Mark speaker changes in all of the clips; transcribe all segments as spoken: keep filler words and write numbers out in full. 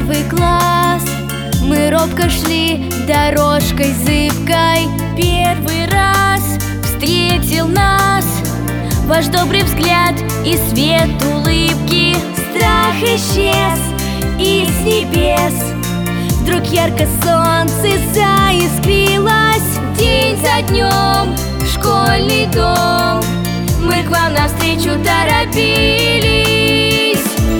Speaker 1: первый класс мы робко шли дорожкой зыбкой. Первый раз встретил нас ваш добрый взгляд и свет улыбки. Страх исчез, и с небес вдруг ярко солнце заискрилось. День за днем в школьный дом мы к вам навстречу торопились.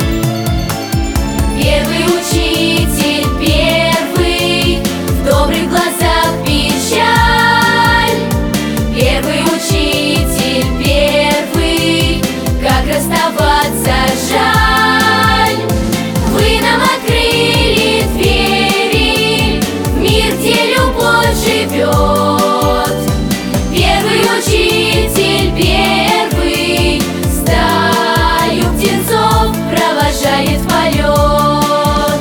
Speaker 1: Первый учитель, первый, в добрых глазах печаль. Первый учитель, первый, как расставаться жаль. Вы нам открыли двери в мир, где любовь живет. Первый учитель, первый, стаю птенцов провожает в полет.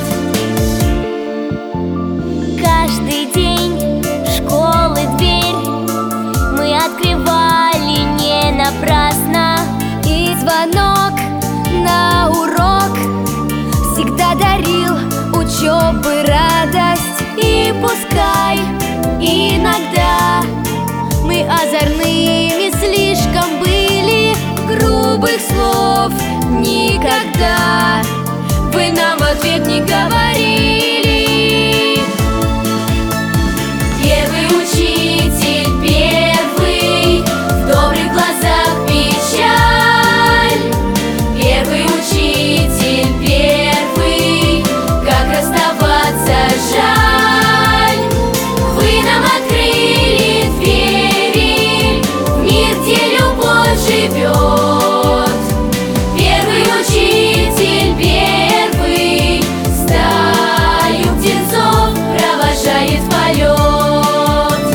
Speaker 1: Каждый день школы дверь мы открывали не напрасно, и звонок на урок всегда дарил учебы радость. И пускай иногда мы озорными слишком были, грубых слов никогда вы нам в ответ не говорили. Первый учитель, первый, в добрых глазах печаль. Первый учитель, первый, как расставаться жаль. Вы нам открыли двери в мир, где любовь живет. Первый учитель, первый, стаю птенцов провожает в полет.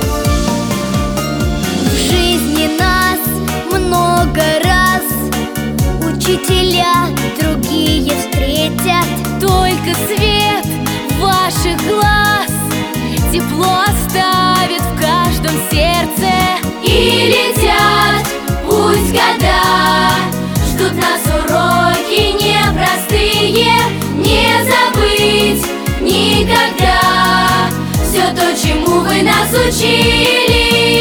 Speaker 1: В жизни нас много раз учителя другие встретят. Только свет ваших глаз тепло оставит в каждом сердце. И летят пусть года, ждут нас уроки непростые. Не забыть никогда все то, чему вы нас учили.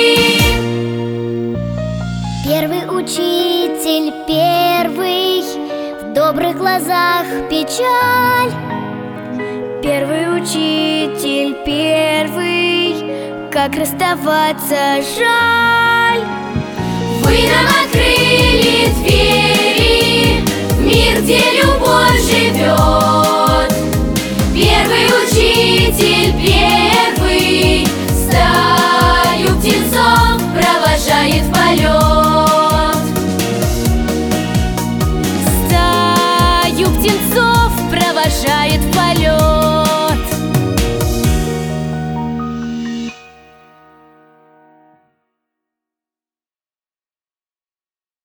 Speaker 1: Первый учитель, первый, в добрых глазах печаль. Первый учитель, первый, как расставаться жаль. Вы нам открыли двери в мир, где любовь живет. Первый учитель, первый, стаю птенцов провожает в полет.